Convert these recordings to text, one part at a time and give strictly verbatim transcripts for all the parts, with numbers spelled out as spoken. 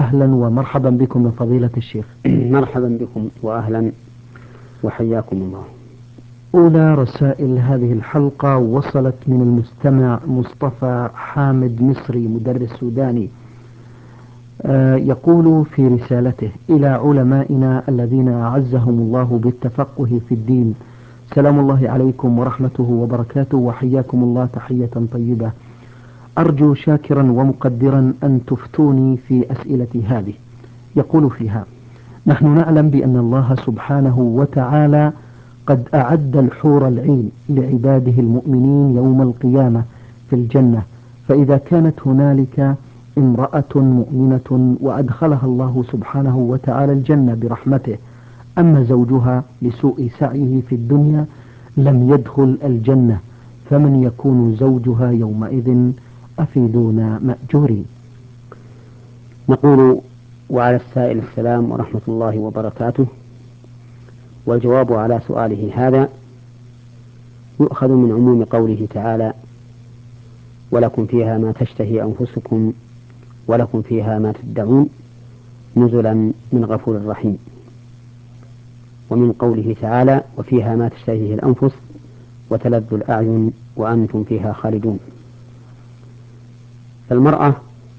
أهلا ومرحبا بكم من فضيلة الشيخ. مرحبا بكم وأهلا وحياكم الله. أولى رسائل هذه الحلقة وصلت من المستمع مصطفى حامد مصري مدرس سوداني. آه يقول في رسالته: إلى علمائنا الذين أعزهم الله بالتفقه في الدين، سلام الله عليكم ورحمته وبركاته، وحياكم الله تحية طيبة. أرجو شاكرا ومقدرا أن تفتوني في أسئلتي هذه. يقول فيها: نحن نعلم بأن الله سبحانه وتعالى قد أعد الحور العين لعباده المؤمنين يوم القيامة في الجنة، فإذا كانت هنالك امرأة مؤمنة وأدخلها الله سبحانه وتعالى الجنة برحمته، أما زوجها لسوء سعيه في الدنيا لم يدخل الجنة، فمن يكون زوجها يومئذ؟ أفيدونا مأجورين. نقول: وعلى السائل السلام ورحمة الله وبركاته. والجواب على سؤاله هذا يؤخذ من عموم قوله تعالى: ولكم فيها ما تشتهي أنفسكم ولكم فيها ما تدعون نزلا من غفور رحيم، ومن قوله تعالى: وفيها ما تشتهيه الأنفس وتلذ الأعين وأنتم فيها خالدون. فالمرأة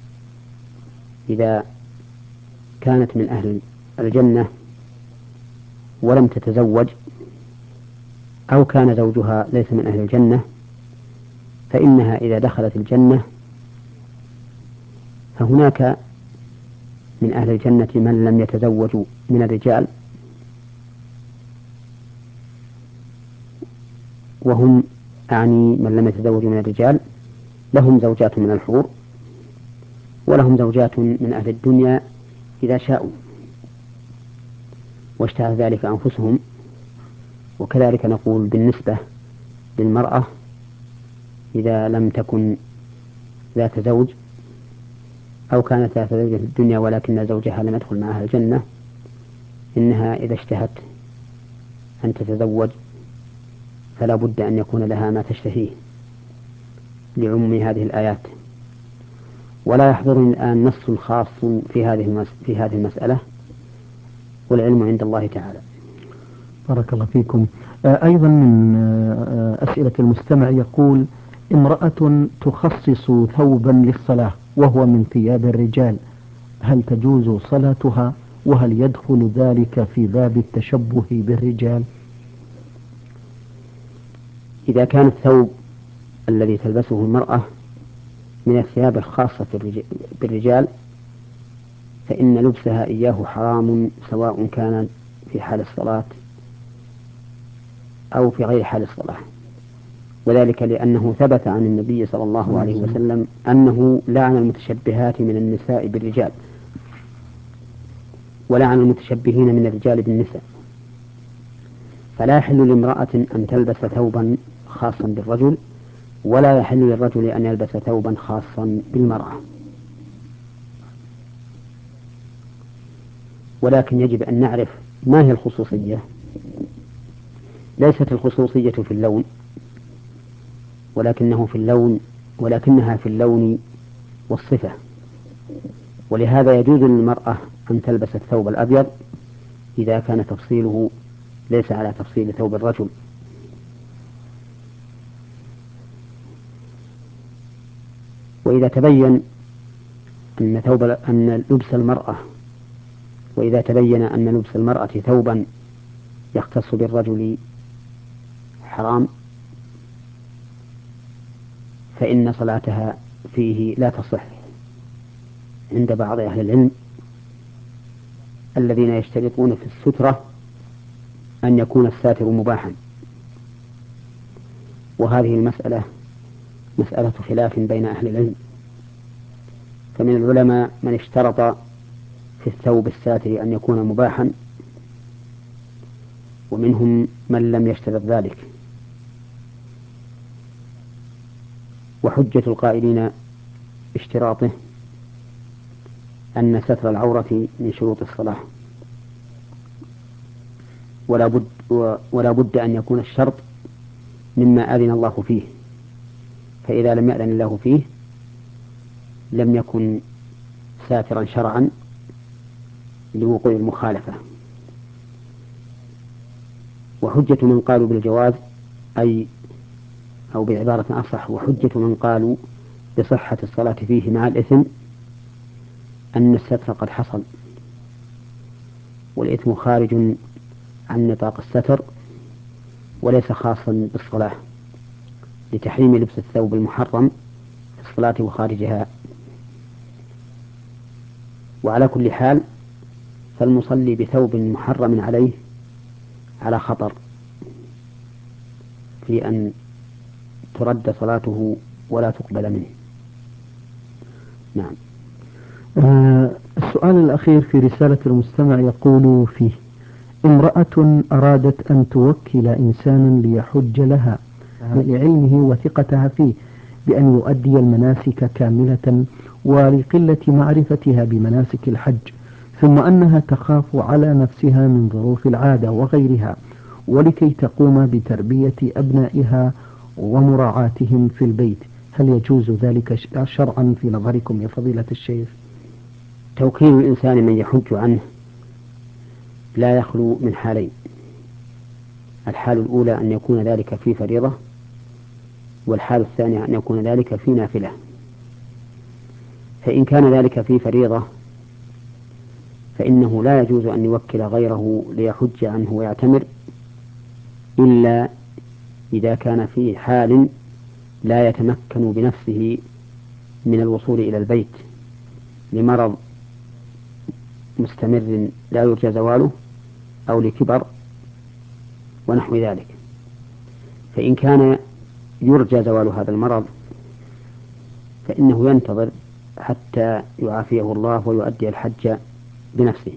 إذا كانت من أهل الجنة ولم تتزوج، أو كان زوجها ليس من أهل الجنة، فإنها إذا دخلت الجنة فهناك من أهل الجنة من لم يتزوجوا من الرجال، وهم أعني من لم يتزوجوا من الرجال لهم زوجات من الحور، ولهم زوجات من أهل الدنيا إذا شاءوا واشتهى ذلك أنفسهم. وكذلك نقول بالنسبة للمرأة إذا لم تكن ذات زوج، أو كانت ذات زوج في الدنيا ولكن زوجها لم يدخل معها الجنة، إنها إذا اشتهت أن تتزوج فلا بد أن يكون لها ما تشتهيه لعموم هذه الآيات. ولا يحضرني الآن نص خاص في هذه في هذه المسألة، والعلم عند الله تعالى. بارك الله فيكم. آه أيضا من آه أسئلة المستمع يقول: امرأة تخصص ثوبا للصلاة وهو من ثياب الرجال، هل تجوز صلاتها؟ وهل يدخل ذلك في باب التشبه بالرجال؟ إذا كان الثوب الذي تلبسه المرأة من الثياب الخاصة بالرجال فإن لبسها إياه حرام، سواء كان في حال الصلاة أو في غير حال الصلاة، وذلك لأنه ثبت عن النبي صلى الله عليه وسلم أنه لعن المتشبهات من النساء بالرجال، ولعن المتشبهين من الرجال بالنساء. فلا يحل لامرأة أن تلبس ثوبا خاصا بالرجل، ولا يحل للرجل أن يلبس ثوبا خاصا بالمرأة. ولكن يجب أن نعرف ما هي الخصوصية. ليست الخصوصية في اللون، ولكنه في اللون ولكنها في اللون والصفة. ولهذا يجوز للمرأة أن تلبس الثوب الأبيض إذا كان تفصيله ليس على تفصيل ثوب الرجل. وإذا تبين أن ثوب أن لبس المرأة وإذا تبين أن لبس المرأة ثوبا يختص بالرجل حرام، فإن صلاتها فيه لا تصح عند بعض أهل العلم الذين يشترطون في السترة أن يكون الساتر مباحا. وهذه المسألة مسألة خلاف بين أهل العلم، فمن العلماء من اشترط في الثوب الساتر أن يكون مباحا، ومنهم من لم يشترط ذلك. وحجة القائلين اشتراطه أن ستر العورة من شروط الصلاة، ولا بد, ولا بد أن يكون الشرط مما أذن الله فيه، فإذا لم يأذن الله فيه لم يكن ساترا شرعا لوقوع المخالفة. وحجة من قالوا بالجواز أي أو بعبارة أصح، وحجة من قالوا بصحة الصلاة فيه مع الإثم أن الستر قد حصل، والإثم خارج عن نطاق الستر وليس خاصا بالصلاة، لتحريم لبس الثوب المحرم في الصلاة وخارجها. وعلى كل حال فالمصلي بثوب محرم عليه على خطر في أن ترد صلاته ولا تقبل منه. نعم. آه السؤال الأخير في رسالة المستمع يقول فيه: امرأة أرادت أن توكل إنسانا ليحج لها لعلمه وثقتها فيه بأن يؤدي المناسك كاملة ولقلة معرفتها بمناسك الحج، ثم أنها تخاف على نفسها من ظروف العادة وغيرها، ولكي تقوم بتربية أبنائها ومراعاتهم في البيت، هل يجوز ذلك شرعا في نظركم يا فضيلة الشيخ؟ توكيل الإنسان من يحج عنه لا يخلو من حالين: الحال الأولى أن يكون ذلك في فريضة، والحال الثانية أن يكون ذلك في نافلة. فإن كان ذلك في فريضة فإنه لا يجوز أن يوكل غيره ليحج عنه ويعتمر إلا إذا كان في حال لا يتمكن بنفسه من الوصول إلى البيت لمرض مستمر لا يرجى زواله أو لكبر ونحو ذلك. فإن كان يرجى زوال هذا المرض فإنه ينتظر حتى يعافيه الله ويؤدي الحج بنفسه.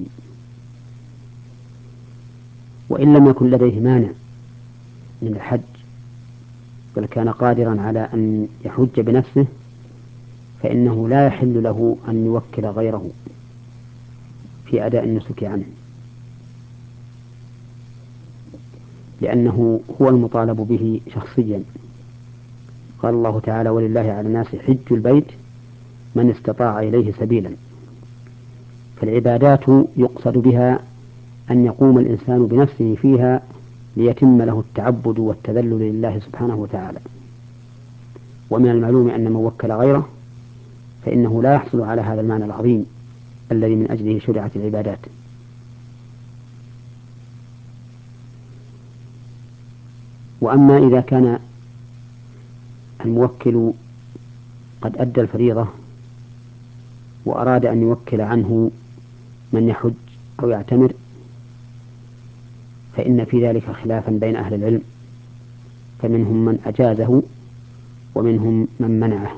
وإن لم يكن لديه مانع من الحج بل كان قادرا على أن يحج بنفسه فإنه لا يحل له أن يوكل غيره في أداء النسك عنه، لأنه هو المطالب به شخصيا. قال الله تعالى: ولله على الناس حج البيت من استطاع إليه سبيلا. فالعبادات يقصد بها أن يقوم الإنسان بنفسه فيها ليتم له التعبد والتذلل لله سبحانه وتعالى. ومن المعلوم أن من وكل غيره فإنه لا يحصل على هذا المعنى العظيم الذي من أجله شرعت العبادات. وأما إذا كان الموكل قد أدى الفريضة وأراد أن يوكل عنه من يحج أو يعتمر فإن في ذلك خلافا بين أهل العلم، فمنهم من أجازه ومنهم من منعه،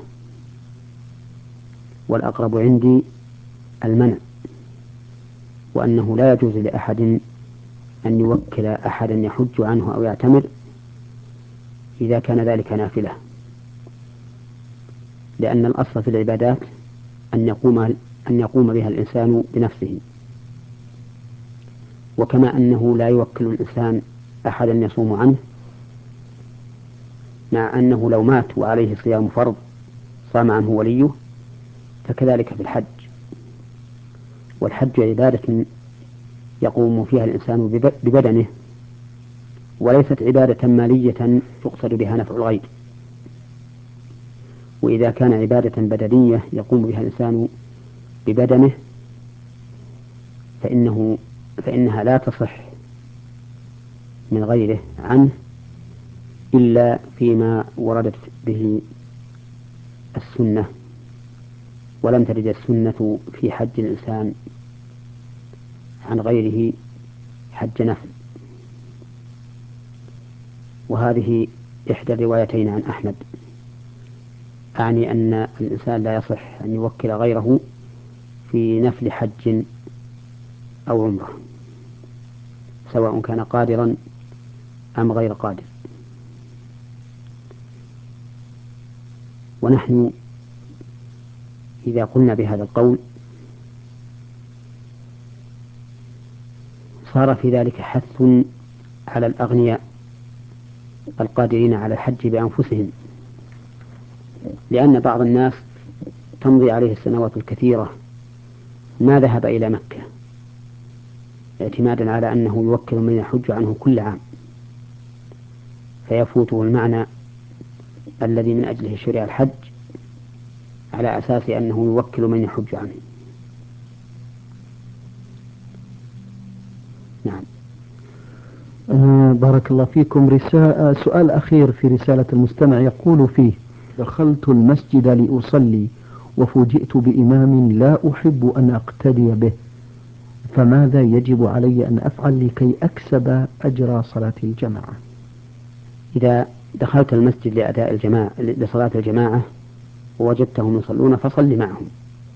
والأقرب عندي المنع، وأنه لا يجوز لأحد أن يوكل أحدا يحج عنه أو يعتمر إذا كان ذلك نافلة، لأن الأصل في العبادات أن يقوم أن يقوم بها الإنسان بنفسه. وكما أنه لا يوكل الإنسان أحدا يصوم عنه، مع أنه لو مات وعليه صيام فرض صام عنه وليه، فكذلك في الحج. والحج عبادة يقوم فيها الإنسان ببدنه، وليست عبادة مالية يقصد بها نفع الغير. وإذا كان عبادة بدنية يقوم بها الإنسان ببدنه فإنه فإنها لا تصح من غيره عنه إلا فيما وردت به السنة، ولم ترد السنة في حج الإنسان عن غيره حج نفل. وهذه إحدى الروايتين عن أحمد، أعني أن الإنسان لا يصح أن يوكل غيره في نفل حج أو عمره، سواء كان قادرا أم غير قادر. ونحن إذا قلنا بهذا القول صار في ذلك حث على الأغنياء القادرين على الحج بأنفسهم، لأن بعض الناس تمضي عليه السنوات الكثيرة ما ذهب إلى مكة اعتمادا على أنه يوكل من يحج عنه كل عام، فيفوته المعنى الذي من أجله شرع الحج على أساس أنه يوكل من يحج عنه. نعم. آه بارك الله فيكم. رسالة سؤال أخير في رسالة المستمع يقول فيه: دخلت المسجد لأصلي وفوجئت بإمام لا أحب أن أقتدي به، فماذا يجب علي أن أفعل لكي أكسب أجر صلاة الجماعة؟ إذا دخلت المسجد لأداء الجماعة لصلاة الجماعة ووجدتهم يصلون فصل معهم،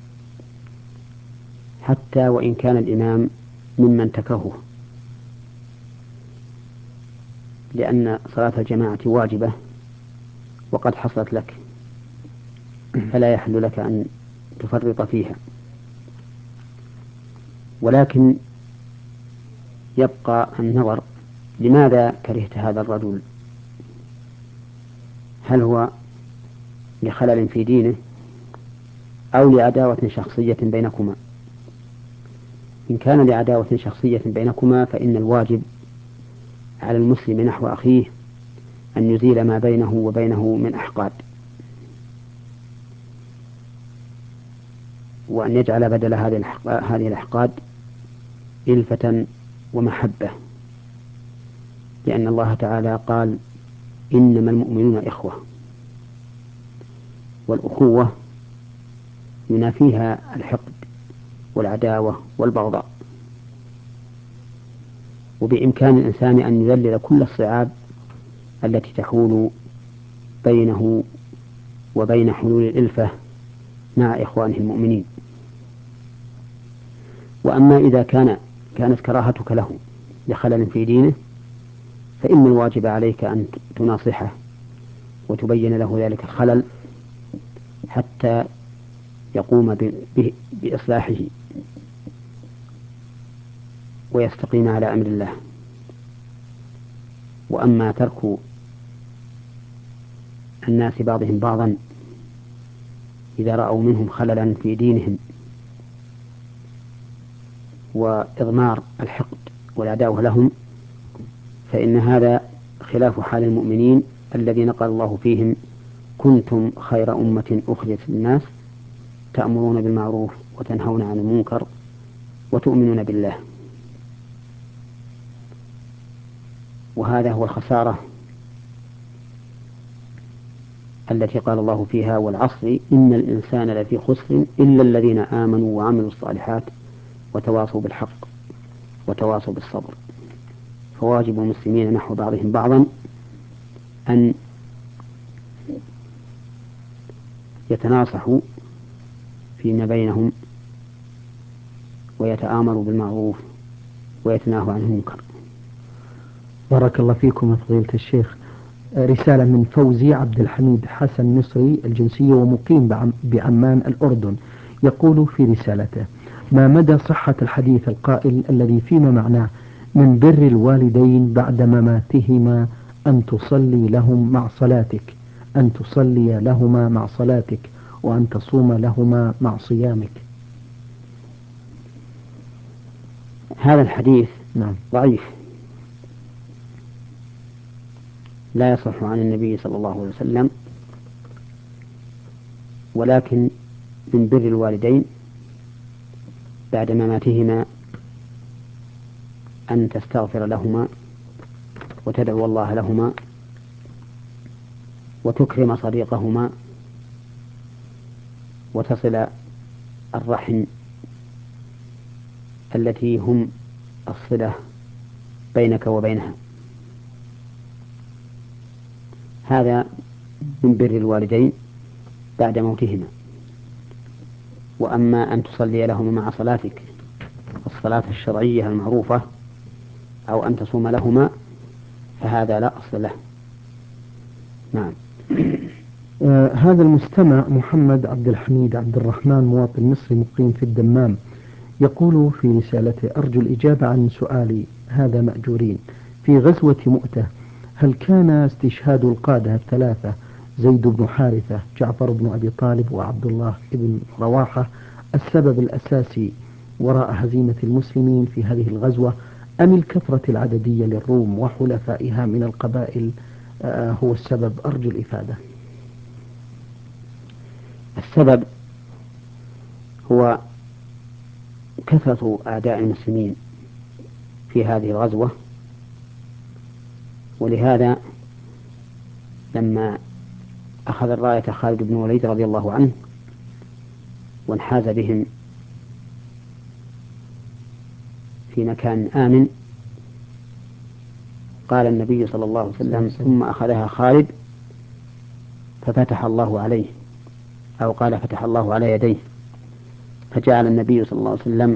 حتى وإن كان الإمام ممن تكرهه، لأن صلاة الجماعة واجبة وقد حصلت لك، فلا يحل لك أن تفرط فيها. ولكن يبقى النظر، لماذا كرهت هذا الرجل؟ هل هو لخلل في دينه أو لعداوة شخصية بينكما؟ إن كان لعداوة شخصية بينكما فإن الواجب على المسلم نحو أخيه أن يزيل ما بينه وبينه من أحقاد، وأن يجعل بدل هذه الأحقاد إلفة ومحبة، لأن الله تعالى قال: إنما المؤمنون إخوة، والأخوة ينافيها الحقد والعداوة والبغضاء. وبإمكان الإنسان أن يذلل كل الصعاب التي تحول بينه وبين حلول الإلفة مع إخوانه المؤمنين. وأما إذا كان كانت كراهتك له لخلل في دينه فإن الواجب عليك أن تناصحه وتبين له ذلك الخلل حتى يقوم بإصلاحه ويستقيم على أمر الله. وأما ترك الناس بعضهم بعضا إذا رأوا منهم خللا في دينهم وإضمار الحقد والعداوة لهم، فإن هذا خلاف حال المؤمنين الذين قال الله فيهم: كنتم خير أمة أخرجت للناس تأمرون بالمعروف وتنهون عن المنكر وتؤمنون بالله. وهذا هو الخسارة التي قال الله فيها: والعصر إن الإنسان لفي خسر إلا الذين آمنوا وعملوا الصالحات وتواصوا بالحق وتواصوا بالصبر. فواجب المسلمين نحو بعضهم بعضا أن يتناصحوا فيما بينهم ويتآمروا بالمعروف ويتناهوا عن المنكر. بارك الله فيكم فضيلة الشيخ. رسالة من فوزي عبد الحميد حسن مصري الجنسية ومقيم بعمان الأردن، يقول في رسالته: ما مدى صحة الحديث القائل الذي فيما معناه من بر الوالدين بعد مماتهما أن تصلي لهم مع صلاتك، أن تصلي لهما مع صلاتك، وأن تصوم لهما مع صيامك؟ هذا الحديث نعم ضعيف، لا يصح عن النبي صلى الله عليه وسلم. ولكن من بر الوالدين بعد مماتهما أن تستغفر لهما وتدعو الله لهما وتكرم صديقهما وتصل الرحم التي هم الصلة بينك وبينها. هذا من بر الوالدين بعد موتهما. وأما أن تصلي لهما مع صلاتك الصلاة الشرعية المعروفة أو أن تصوم لهما فهذا لا أصل له. نعم. آه هذا المستمع محمد عبد الحميد عبد الرحمن مواطن مصري مقيم في الدمام، يقول في رسالته: أرجو الإجابة عن سؤالي هذا مأجورين. في غزوة مؤتة هل كان استشهاد القادة الثلاثة زيد بن حارثة، جعفر بن أبي طالب، وعبد الله بن رواحة السبب الأساسي وراء هزيمة المسلمين في هذه الغزوة، أم الكثرة العددية للروم وحلفائها من القبائل هو السبب؟ أرجو الإفادة. السبب هو كثرة أعداء المسلمين في هذه الغزوة، ولهذا لما أخذ الراية خالد بن الوليد رضي الله عنه وانحاز بهم في مكان آمن، قال النبي صلى الله عليه وسلم: ثم أخذها خالد ففتح الله عليه، أو قال فتح الله على يديه، فجعل النبي صلى الله عليه وسلم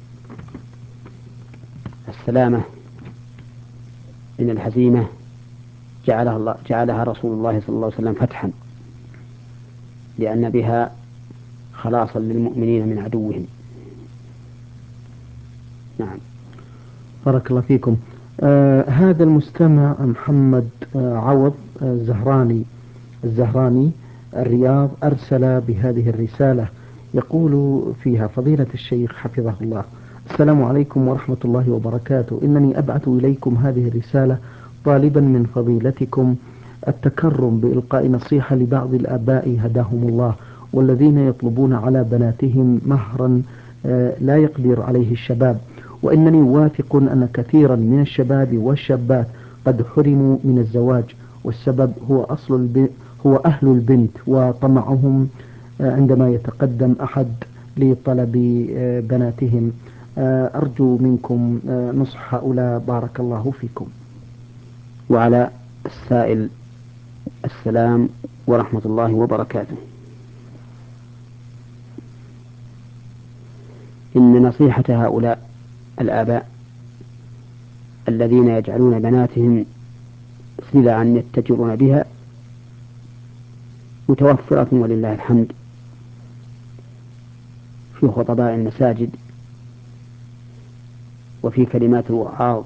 السلامة من الهزيمة جعلها, الله جعلها رسول الله صلى الله عليه وسلم فتحا، لأن بها خلاصا للمؤمنين من عدوهم. نعم. بارك الله فيكم. آه هذا المستمع محمد آه عوض آه الزهراني الزهراني الرياض أرسل بهذه الرسالة، يقول فيها: فضيلة الشيخ حفظه الله، السلام عليكم ورحمة الله وبركاته. إنني أبعث إليكم هذه الرسالة طالبا من فضيلتكم التكرم بإلقاء نصيحة لبعض الآباء هداهم الله، والذين يطلبون على بناتهم مهرا آه لا يقدر عليه الشباب، وإنني واثق أن كثيرا من الشباب والشابات قد حرموا من الزواج، والسبب هو أصل الب... هو أهل البنت وطمعهم عندما يتقدم أحد لطلب بناتهم. أرجو منكم نصح هؤلاء، بارك الله فيكم. وعلى السائل السلام ورحمة الله وبركاته. إن نصيحة هؤلاء الآباء الذين يجعلون بناتهم سلعا يتجرون بها متوفرة ولله الحمد في خطباء المساجد وفي كلمات الوعاظ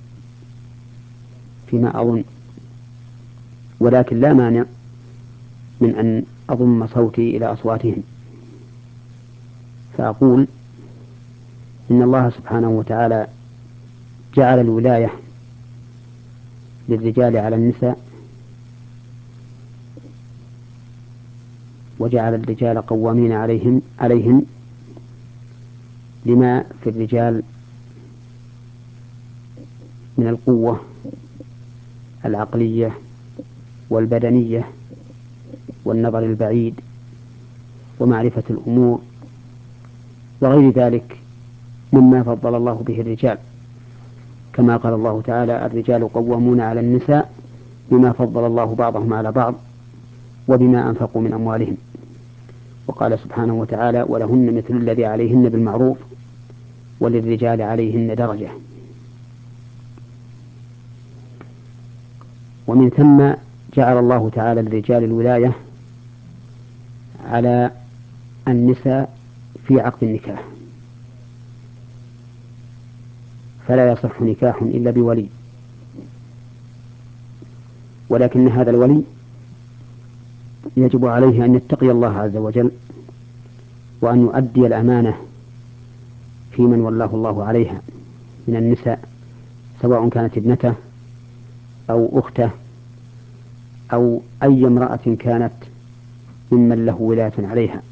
فيما أظن، ولكن لا مانع من أن أضم صوتي إلى أصواتهم، فأقول إن الله سبحانه وتعالى جعل الولاية للرجال على النساء، وجعل الرجال قوامين عليهم عليهم لما في الرجال من القوة العقلية والبدنية والنظر البعيد ومعرفة الأمور وغير ذلك مما فضل الله به الرجال، كما قال الله تعالى: الرجال قوامون على النساء بما فضل الله بعضهم على بعض وبما أنفقوا من أموالهم. وقال سبحانه وتعالى: ولهن مثل الذي عليهن بالمعروف وللرجال عليهن درجة. ومن ثم جعل الله تعالى للرجال الولاية على النساء في عقد النكاح، فلا يصح نكاح إلا بولي، ولكن هذا الولي يجب عليه أن يتقي الله عز وجل وأن يؤدي الأمانة في من ولاه الله عليها من النساء، سواء كانت ابنته أو أخته أو أي امرأة كانت ممن له ولاية عليها.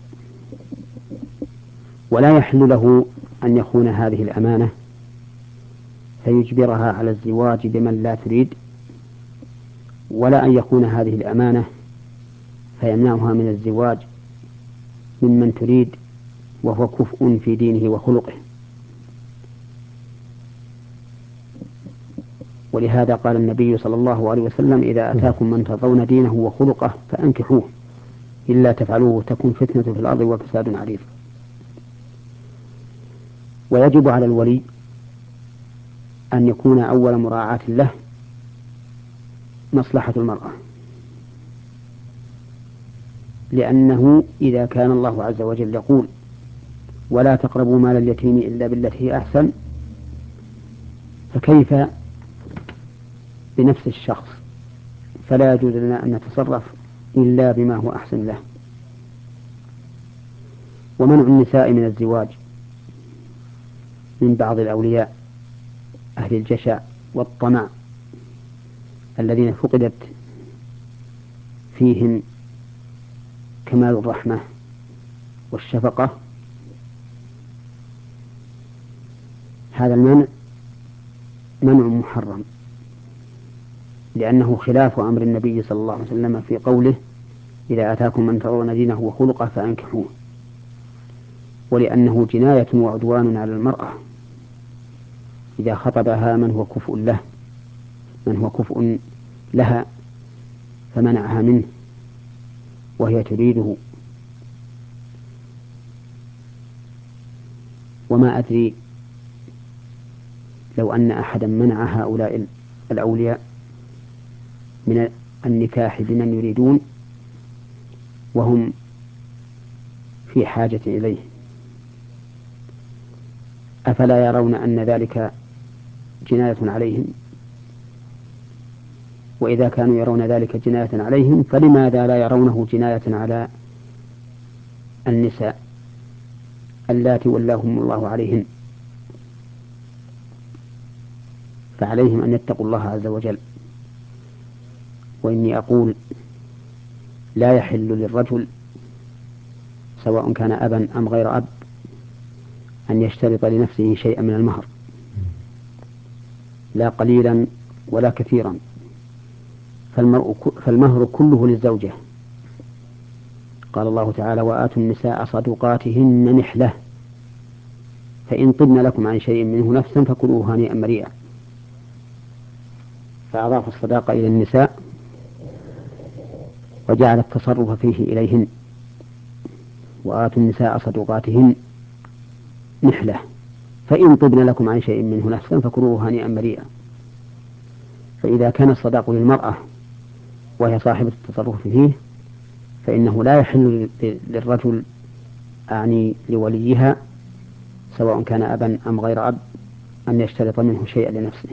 ولا يحل له أن يخون هذه الأمانة فيجبرها على الزواج بمن لا تريد، ولا أن يخون هذه الأمانة فيمنعها من الزواج ممن تريد وهو كفء في دينه وخلقه. ولهذا قال النبي صلى الله عليه وسلم: إذا أتاكم من ترضون دينه وخلقه فأنكحوه، إلا تفعلوه تكون فتنة في الأرض وفساد عريض. ويجب على الولي أن يكون أول مراعاة له مصلحة المرأة، لأنه إذا كان الله عز وجل يقول: ولا تقربوا مال اليتيم إلا بالتي هي أحسن، فكيف بنفس الشخص؟ فلا يجوز لنا أن نتصرف إلا بما هو أحسن له. ومنع النساء من الزواج من بعض الأولياء أهل الجشع والطمع الذين فقدت فيهم كمال الرحمة والشفقة، هذا المنع منع محرم، لأنه خلاف أمر النبي صلى الله عليه وسلم في قوله: إذا أتاكم من ترضون دينه وخلقه فأنكحوه، ولأنه جناية وعدوان على المرأة إذا خطبها من هو كفء له من هو كفء لها فمنعها منه وهي تريده. وما أدري لو أن أحدا منع هؤلاء الأولياء من النكاح بمن يريدون وهم في حاجة إليه، أفلا يرون أن ذلك جناية عليهم؟ وإذا كانوا يرون ذلك جناية عليهم فلماذا لا يرونه جناية على النساء اللاتي ولاهم الله عليهن؟ فعليهم أن يتقوا الله عز وجل. وإني أقول: لا يحل للرجل سواء كان أبا أم غير أب أن يشترط لنفسه شيئا من المهر، لا قليلا ولا كثيرا، فالمهر كله للزوجة. قال الله تعالى: وآتوا النساء صدقاتهن نحلة فإن طبن لكم عن شيء منه نفسا فكلوه هنيئا مريئا. فأضاف الصداقة إلى النساء وجعل التصرف فيه إليهن. وآتوا النساء صدقاتهن نحلة فإن طبن لكم عن شيء منه نفسا فكلوه هنيئا مريئا. فإذا كان الصداق للمرأة وهي صاحبة التصرف فيه فإنه لا يحل للرجل أعني لوليها سواء كان أبا أم غير أب أن يشترط منه شيئا لنفسه.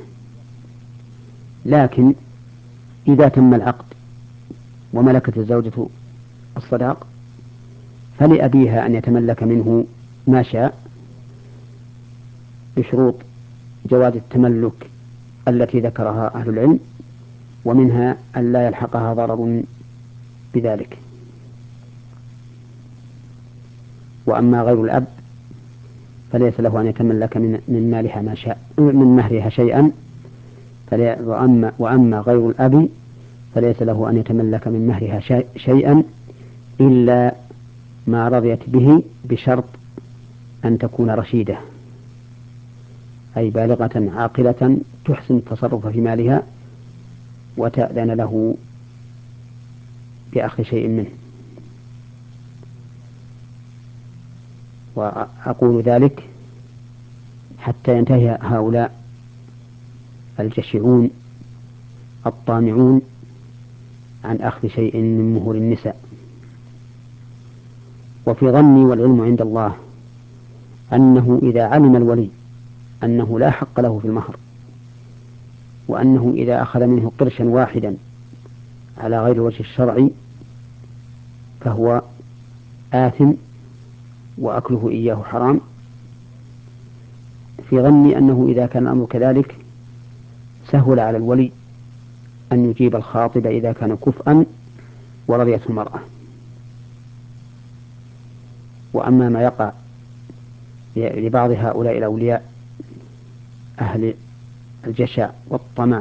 لكن إذا تم العقد وملكت الزوجة الصداق فلأبيها أن يتملك منه ما شاء بشروط جواز التملك التي ذكرها أهل العلم، ومنها أن لا يلحقها ضرر بذلك. وأما غير الأب فليس له أن يتملك من, من مالها ما شاء من مهرها شيئا، وأما, وأما غير الأب فليس له أن يتملك من مهرها شيء شيئا إلا ما رضيت به بشرط أن تكون رشيدة، أي بالغة عاقلة تحسن التصرف في مالها وتأذن له بأخذ شيء منه. وأقول ذلك حتى ينتهي هؤلاء الجشعون الطامعون عن أخذ شيء من مهور النساء. وفي ظني والعلم عند الله أنه إذا علم الولي أنه لا حق له في المهر، وأنه إذا أخذ منه قرشا واحدا على غير وجه الشرعي فهو آثم وأكله إياه حرام، في ظني أنه إذا كان الأمر كذلك سهل على الولي أن يجيب الخاطب إذا كان كفءا ورضيته المرأة. وأما ما يقع لبعض هؤلاء الأولياء أهل الجشع والطمع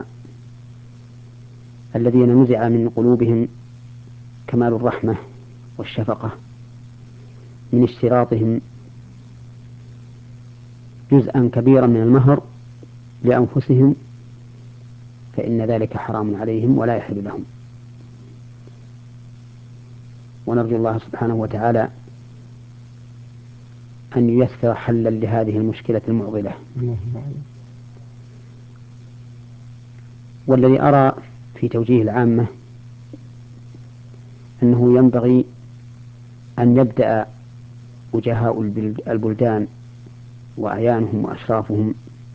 الذين نزع من قلوبهم كمال الرحمة والشفقة من اشتراطهم جزءا كبيرا من المهر لأنفسهم، فإن ذلك حرام عليهم ولا يحل لهم. ونرجو الله سبحانه وتعالى أن ييسر حلا لهذه المشكلة المعضلة. والذي أرى في توجيه العامة أنه ينبغي أن يبدأ وجهاء البلدان وأعيانهم وأشرافهم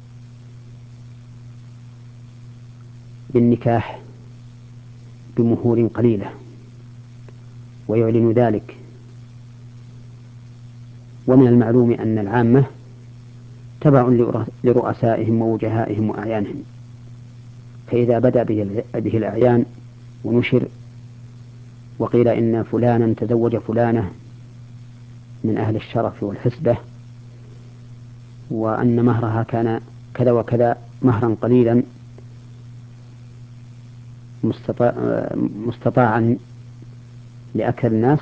بالنكاح بمهور قليلة ويعلن ذلك. ومن المعلوم أن العامة تبع لرؤسائهم ووجهائهم وأعيانهم. فإذا بدأ به الأعيان ونشر وقيل إن فلانا تزوج فلانة من أهل الشرف والحسبة وأن مهرها كان كذا وكذا مهرا قليلا مستطاع مستطاعا لأكثر الناس،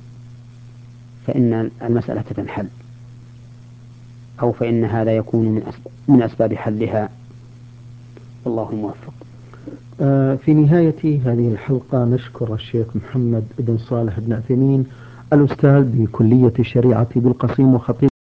فإن المسألة تنحل، أو فإن هذا يكون من أسباب, من أسباب حلها، والله موفق. في نهاية هذه الحلقة نشكر الشيخ محمد بن صالح بن عثيمين الأستاذ بكلية الشريعة بالقصيم وخطيب